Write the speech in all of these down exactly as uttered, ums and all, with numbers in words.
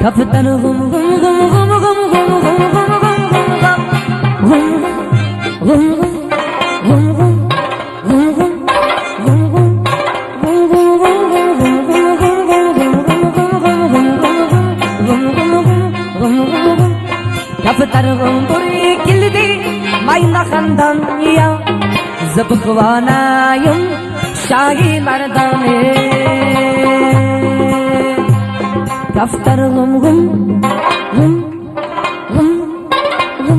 دفتر غم غم غم غم غم غم غم غم غم دفتر غم بری کلدی ماینا خندان یا زبخوانایم شاهی مردانه دفتر غم غم غم غم غم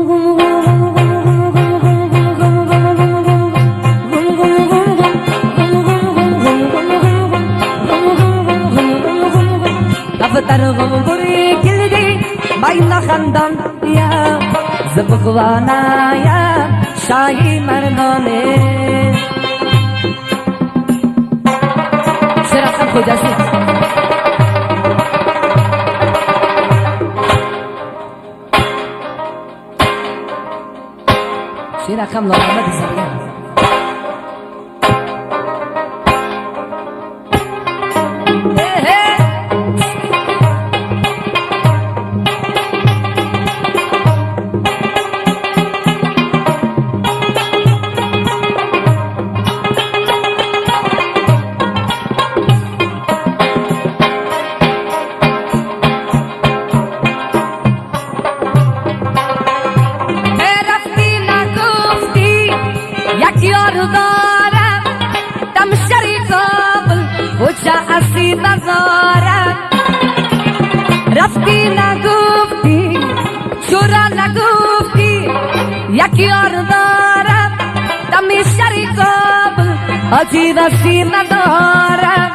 دفتر غم بری کلدی ماینا خندان یا زبخوانایا شاهی مردانه شیر اکرم خوجاسی شیر اکرم لامد زبیان رفتی نگفتی چرا نگفتی یک یار دارم دم شری کابل حاجی رسی ندارم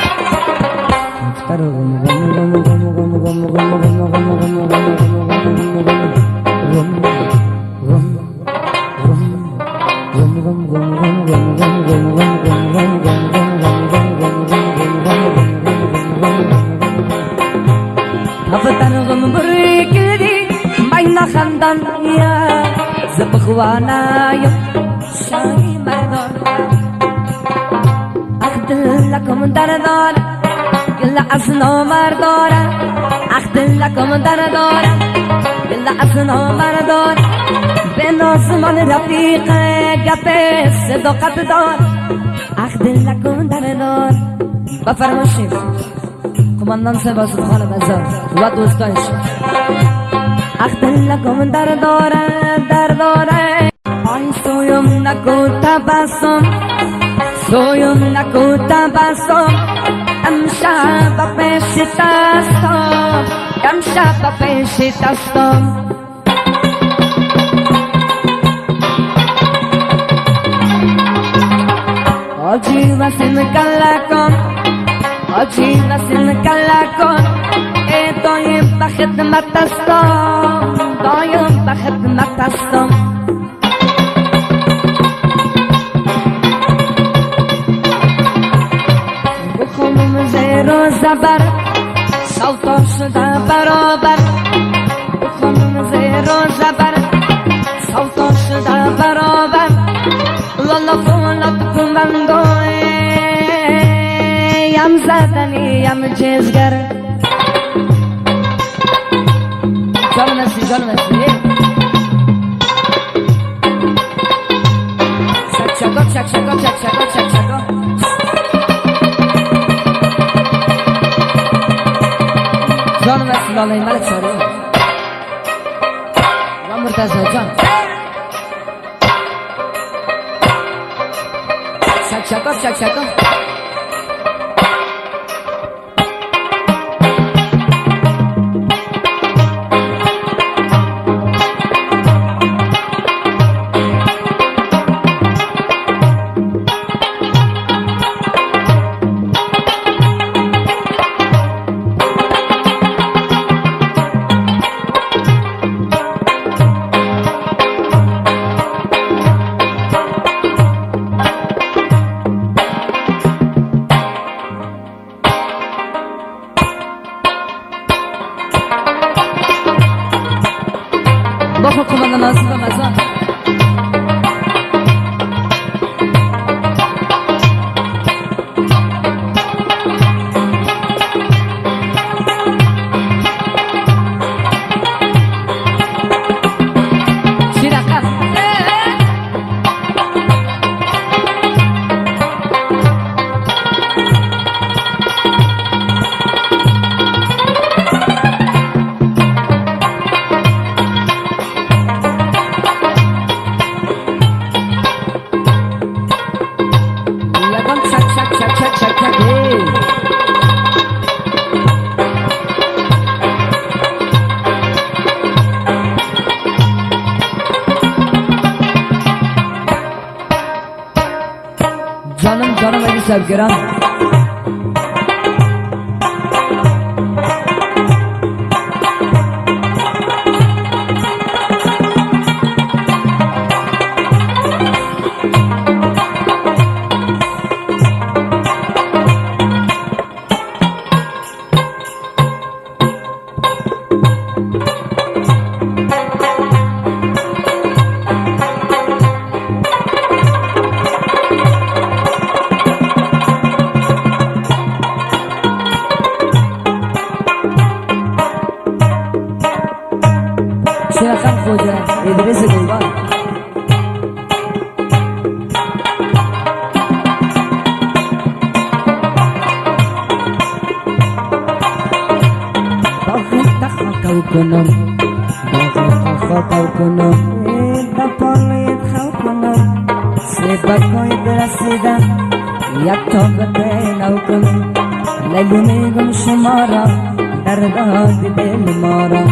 دفتر غم بری کلدی ماینا خندان یا زبخوانایم شاهی مردان اخدل لکم دردار گل اسنا مردار اخدل لکم دردار گل اسنا مردار به نازمان رفیق گپ صداقت دار اخدل لکم دردار بفرمایید کماندان صاحب سبحان مزار و دوستانش اختل لکم در داره در داره آی سویم نکو تبسم سویم نکو تبسم امشب پیش دستم امشب پیش دستم آجی وسیم کلکم آجی وسیم کلکم ای دایم به خدمت هستم دایم به خدمت هستم بخونم زیر و زبر سوتا شده برابر بخونم زیر و زبر سوتا شده برابر لالا فولاد کنندوی یم زدنی یم جزگر جان نسی جان نسی شک شکا شک شکا شک شکا شک شکا جان نسی لالای ملک شاری و مرتضی جان شک شکا شک شکا بخو کمان نازم مزان صاحب گرام شیخم خوجه ادریس گلبان باقی تخاکو کنم باقی تخاکو کنم دپانویت خو کنم سیبکویت رسیدم یک توبت نو کنم لیلی میگم شمارا در داد دل مارا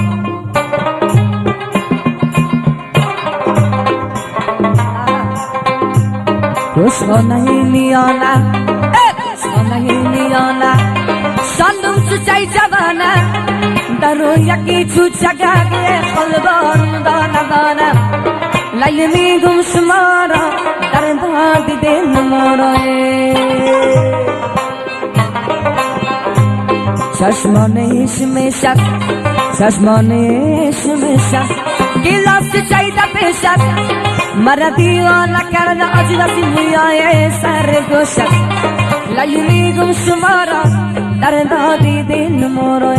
Kuşko nahi niyana, kuşko nahi niyana, sandum sucai javana, daru yaki chuchaga ge qalban dana dana, laymi gum shumara, darda di din mora. Chashmane ishme shak, chashmane ishme shak, gilas chayda peshak. मरा दीवाना करना अजनबी हुआ ये सर गोशक लायुनी गुमशुमारा दर्दा दी दिन मोरे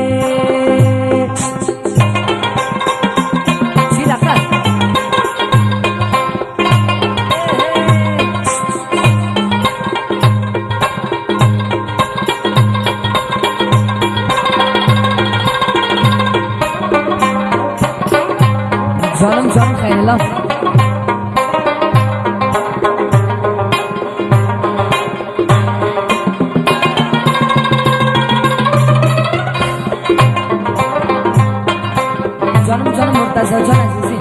सीधा कर जालम जालम Khairla Canım canım Murtaza Can Azizi